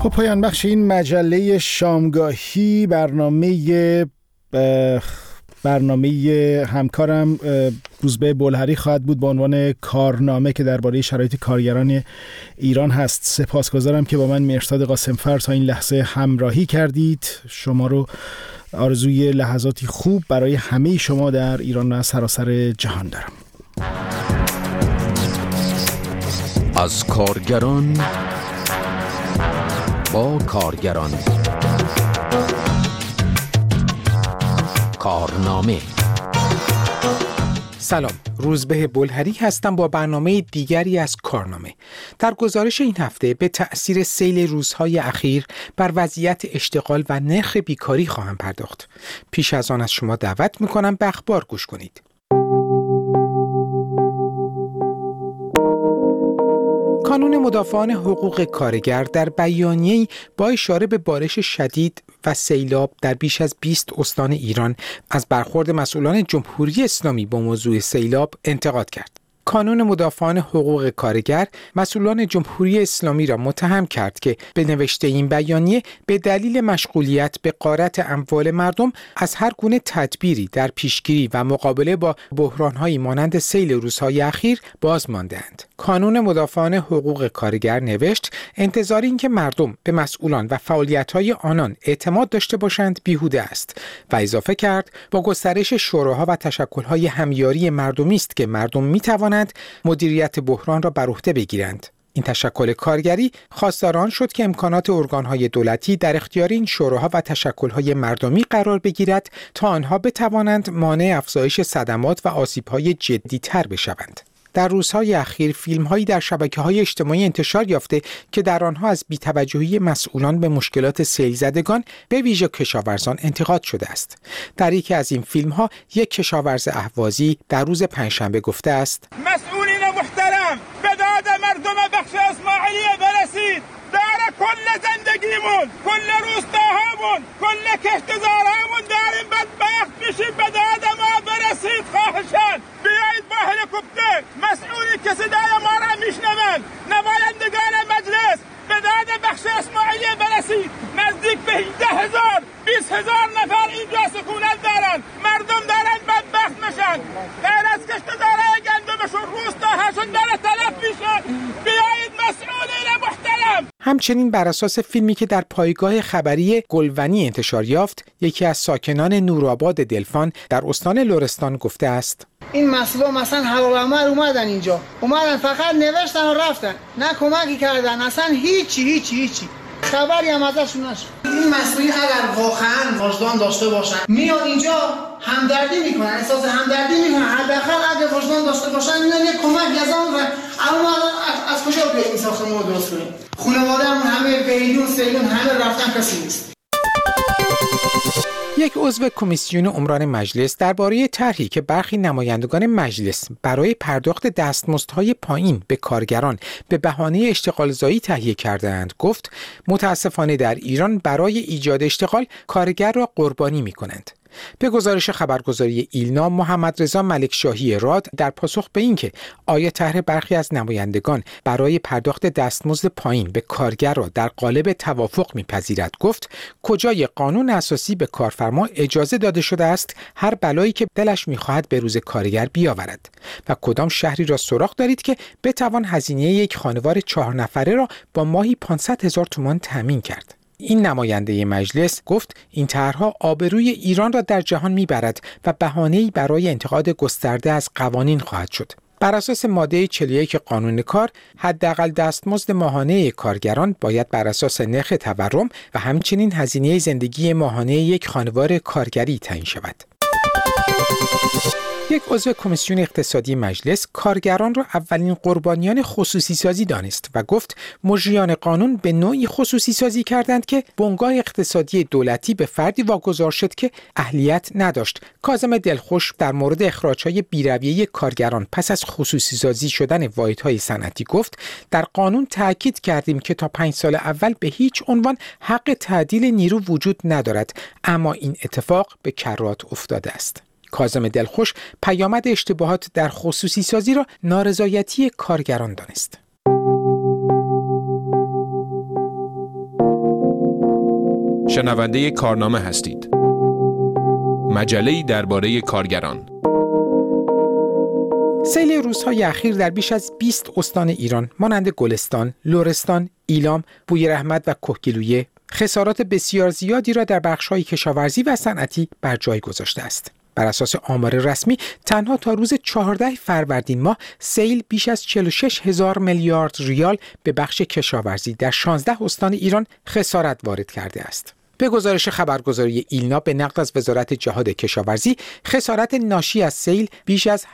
خب پایان بخش این مجله شامگاهی برنامه همکارم روزبه بلهری خواهد بود با عنوان کارنامه که درباره شرایط کارگران ایران هست. سپاسگزارم که با من مهرزاد قاسمفر تا این لحظه همراهی کردید. شما رو آرزوی لحظاتی خوب برای همه شما در ایران و سراسر جهان دارم. از کارگران با کارگران، کارنامه. سلام، روزبه بلهری هستم با برنامه دیگری از کارنامه. در گزارش این هفته به تأثیر سیل روزهای اخیر بر وضعیت اشتغال و نرخ بیکاری خواهم پرداخت. پیش از آن از شما دعوت میکنم به اخبار گوش کنید. کانون مدافعان حقوق کارگر در بیانیه‌ای با اشاره به بارش شدید و سیلاب در بیش از 20 استان ایران از برخورد مسئولان جمهوری اسلامی با موضوع سیلاب انتقاد کرد. کانون مدافعان حقوق کارگر مسئولان جمهوری اسلامی را متهم کرد که به نوشته این بیانیه به دلیل مشغولیت به غارت اموال مردم از هر گونه تدبیری در پیشگیری و مقابله با بحران‌هایی مانند سیل روزهای اخیر باز مانده‌اند. کانون مدافعان حقوق کارگر نوشت انتظار این که مردم به مسئولان و فعالیت‌های آنان اعتماد داشته باشند بیهوده است و اضافه کرد با گسترش شوراها و تشکل‌های همیاری مردمی است که مردم می‌توانند مدیریت بحران را بر عهده بگیرند. این تشکل کارگری خواستار آن شد که امکانات ارگان‌های دولتی در اختیار این شوراها و تشکل‌های مردمی قرار بگیرد تا آنها بتوانند مانع افزایش صدمات و آسیب‌های جدی‌تر بشوند. در روزهای اخیر فیلم‌هایی در شبکه‌های اجتماعی انتشار یافته که در آنها از بی‌توجهی مسئولان به مشکلات سیل زدگان به ویژه کشاورزان انتقاد شده است. در یکی از این فیلم‌ها یک کشاورز اهوازی در روز پنجشنبه گفته است: مسئولین محترم، به داد مردم بخش اسماعیلیه برسید. در کل زندگیمون، کل روستاهامون، کل کشتزارهامون داریم بدبخت میشیم. به داد ما برسید خواهشاً. بیایید با هلیکوپتر، مسئولی که صدای ما را میشنوند، نمایندگان مجلس، به داد بخش اسماعیلیه برسید. نزدیک به 18,000 20,000 نفر اینجا سکونت دارن. مردم دارن بدبخت میشن. غیر از کشتزارهای گندمشون روستاهاشون داره تلف میشه. بیایید مسئولین محترم. همچنین بر اساس فیلمی که در پایگاه خبری گلونی انتشار یافت، یکی از ساکنان نورآباد دلفان در استان لرستان گفته است: این مسئولا مثلا هوامر اومدن اینجا، اومدن فقط نوشتن و رفتن، نه کمکی کردن، اصلا هیچی خبری هم ازشون نشد. این مسئولین اگر واقعا وجدان داشته باشن میان اینجا همدردی میکنن، احساس همدردی میکنن، حداقل اگه وجدان داشته باشن میان یک کمک از اون از کجا بیاییم این ساختمون رو درست کنیم؟ خانواده‌مون همه بیرون سیلون همه رفتن، کسی نیست. یک عضو کمیسیون عمران مجلس درباره طرحی که برخی نمایندگان مجلس برای پرداخت دستمزدهای پایین به کارگران به بهانه اشتغالزایی تهیه کرده‌اند گفت متاسفانه در ایران برای ایجاد اشتغال کارگر را قربانی می‌کنند. به گزارش خبرگزاری ایلنا، محمد رضا ملکشاهی راد در پاسخ به اینکه آیا طرح برخی از نمایندگان برای پرداخت دستمزد پایین به کارگر را در قالب توافق می‌پذیرد گفت کجای قانون اساسی به کارفرما اجازه داده شده است هر بلایی که دلش می‌خواهد به روز کارگر بیاورد و کدام شهری را سراغ دارید که بتوان هزینه یک خانوار 4 نفره را با ماهی 500,000 تومان تامین کرد. این نماینده مجلس گفت این طرح‌ها آبروی ایران را در جهان میبرد و بهانه‌ای برای انتقاد گسترده از قوانین خواهد شد. بر اساس ماده 41 قانون کار، حداقل دستمزد ماهانه کارگران باید بر اساس نرخ تورم و همچنین هزینه زندگی ماهانه یک خانوار کارگری تعیین شود. یک عضو کمیسیون اقتصادی مجلس کارگران را اولین قربانیان خصوصی سازی دانست و گفت مجریان قانون به نوعی خصوصی سازی کردند که بنگاه اقتصادی دولتی به فردی واگذار شد که اهلیت نداشت. کاظم دلخوش در مورد اخراج‌های بی‌رویه کارگران پس از خصوصی سازی شدن واحدهای صنعتی گفت در قانون تاکید کردیم که تا 5 سال اول به هیچ عنوان حق تعدیل نیرو وجود ندارد، اما این اتفاق به کرات افتاده است. کاظم دلخوش پیامد اشتباهات در خصوصی سازی را نارضایتی کارگران دانست. شنونده کارنامه هستید. مجله‌ای درباره کارگران. سیل روزهای اخیر در بیش از 20 استان ایران مانند گلستان، لرستان، ایلام، بویراحمد و کهگیلویه خسارات بسیار زیادی را در بخش‌های کشاورزی و صنعتی بر جای گذاشته است. بر اساس آمار رسمی تنها تا روز 14 فروردین ماه سیل بیش از 46,000 میلیارد ریال به بخش کشاورزی در 16 استان ایران خسارت وارد کرده است. به گزارش خبرگزاری ایلنا به نقل از وزارت جهاد کشاورزی، خسارت ناشی از سیل بیش از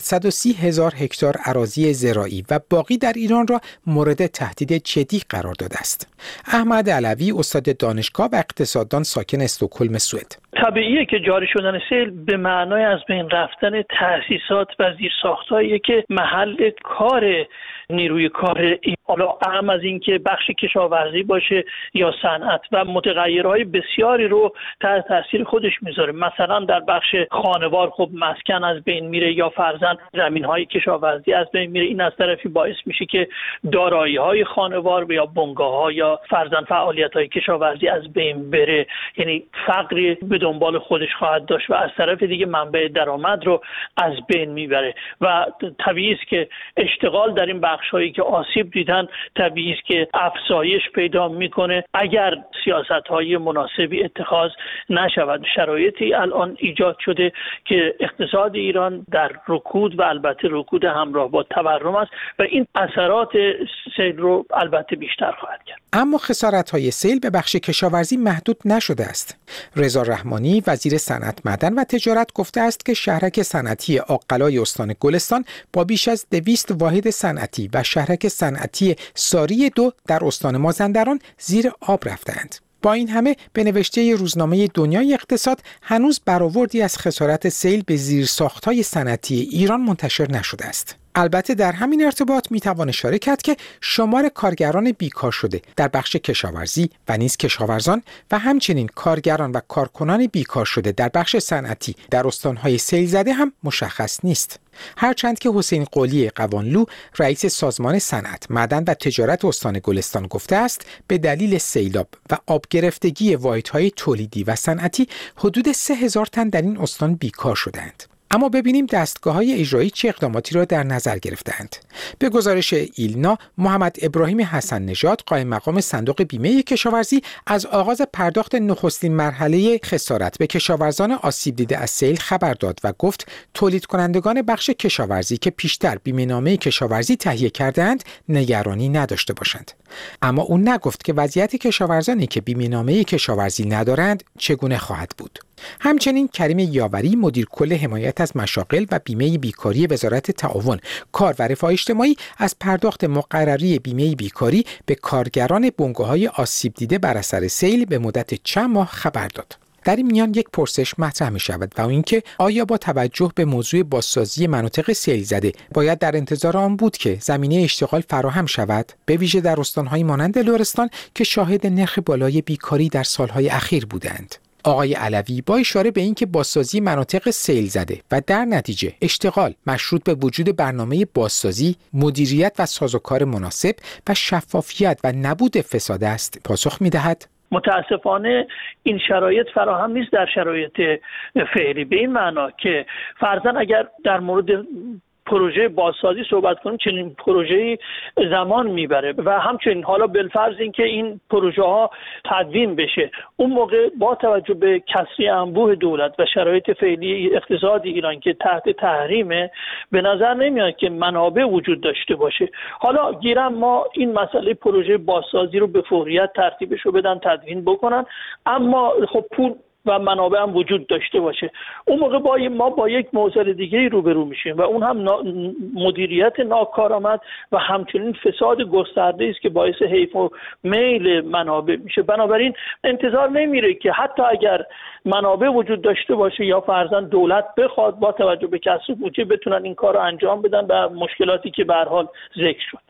830,000 هکتار اراضی زراعی و باغی در ایران را مورد تهدید جدی قرار داده است. احمد علوی، استاد دانشگاه و اقتصاددان ساکن استکهلم، سوئد: طبیعیه که جاری شدن سیل به معنای از بین رفتن تأسیسات و زیرساخت‌هایی که محل کار نیروی کار، حالا اهم از این که بخش کشاورزی باشه یا صنعت، و متغیرهای بسیاری رو تحت تاثیر خودش میذاره. مثلا در بخش خانوار خب مسکن از بین میره یا فرضاً زمین‌های کشاورزی از بین میره. این از طرفی باعث میشه که دارایی‌های خانوار یا بنگاه‌ها یا فرضاً فعالیت‌های کشاورزی از بین بره، یعنی فقری به دنبال خودش خواهد داشت و از طرف دیگه منبع درآمد رو از بین میبره و طبیعی است که اشتغال در این بخش‌هایی که آسیب دیدن طبیعی است که افزایش پیدا میکنه اگر سیاست‌های مناسبی اتخاذ نشود. شرایطی الان ایجاد شده که اقتصاد ایران در رکود و البته رکود همراه با تورم است و این اثرات سیل رو البته بیشتر خواهد کرد. اما خسارت‌های سیل به بخش کشاورزی محدود نشده است. رضا رحمانی، وزیر صنعت، معدن و تجارت، گفته است که شهرک صنعتی آقلای استان گلستان با بیش از 200 واحد صنعتی و شهرک صنعتی ساری 2 در استان مازندران زیر آب رفتند. با این همه به نوشته روزنامه دنیای اقتصاد هنوز برآوردی از خسارت سیل به زیرساخت‌های صنعتی ایران منتشر نشده است. البته در همین ارتباط میتوان اشاره کرد که شمار کارگران بیکار شده در بخش کشاورزی و نیز کشاورزان و همچنین کارگران و کارکنان بیکار شده در بخش صنعتی در استانهای سیل زده هم مشخص نیست. هرچند که حسین قلی قوانلو، رئیس سازمان صنعت، معدن و تجارت استان گلستان، گفته است به دلیل سیلاب و آب گرفتگی واحدهای تولیدی و صنعتی حدود 3,000 تن در این استان بیکار شدند. اما ببینیم دستگاه‌های اجرایی چه اقداماتی را در نظر گرفتند. به گزارش ایلنا، محمد ابراهیم حسن نژاد، قائم مقام صندوق بیمه کشاورزی، از آغاز پرداخت نخستین مرحله خسارت به کشاورزان آسیب دیده از سیل خبر داد و گفت تولید کنندگان بخش کشاورزی که پیشتر بیمه‌نامه کشاورزی تهیه کردند نگرانی نداشته باشند. اما او نگفت که وضعیت کشاورزانی که بیمه‌نامه کشاورزی ندارند چگونه خواهد بود. همچنین کریم یاوری، مدیر کل حمایت از مشاغل و بیمه بیکاری وزارت تعاون، کار و رفاه اجتماعی، از پرداخت مقرری بیمه بیکاری به کارگران بنگاه‌های آسیب دیده بر اثر سیل به مدت چند ماه خبر داد. در این میان یک پرسش مطرح می شود و اینکه آیا با توجه به موضوع بازسازی مناطق سیل زده باید در انتظار آن بود که زمینه اشتغال فراهم شود، به ویژه در استان‌های مانند لرستان که شاهد نرخ بالای بیکاری در سالهای اخیر بودند. آقای علوی با اشاره به اینکه بازسازی مناطق سیل زده و در نتیجه اشتغال مشروط به وجود برنامه بازسازی، مدیریت و سازوکار مناسب و شفافیت و نبود فساد است، پاسخ می‌دهد: متاسفانه این شرایط فراهم نیست در شرایط فعلی، به این معنا که فرضاً اگر در مورد پروژه بازسازی صحبت کنیم چنین پروژه‌ای زمان میبره و همچنین حالا بالفرض اینکه این پروژه ها تدوین بشه، اون موقع با توجه به کسری انبوه دولت و شرایط فعلی اقتصاد ایران که تحت تحریمه، به نظر نمیاد که منابع وجود داشته باشه. حالا گیرم ما این مسئله پروژه بازسازی رو به فوریت ترتیبش رو بدن، تدوین بکنن، اما خب پول و منابع هم وجود داشته باشه. اون موقع ما با یک معضل دیگه روبرو میشیم و اون هم مدیریت ناکارآمد و همچنین فساد گسترده است که باعث حیف و میل منابع میشه. بنابراین انتظار نمیره که حتی اگر منابع وجود داشته باشه یا فرضاً دولت بخواد با توجه به کسر بودجه بتونن این کار رو انجام بدن و مشکلاتی که به هر حال ذکر شد.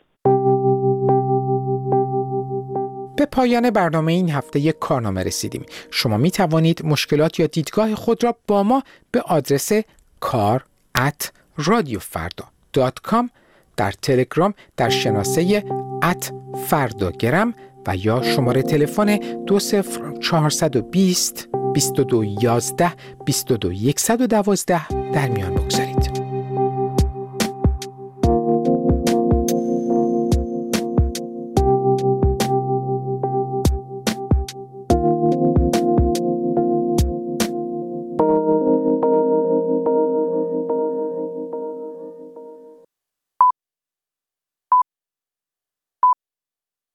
به پایان برنامه این هفته کارنامه رسیدیم. شما می توانید مشکلات یا دیدگاه خود را با ما به آدرس kar@radiofarda.com در تلگرام در شناسه @فرداگرم و یا شماره تلفن 20420 2211 22112 در میان بگذارید.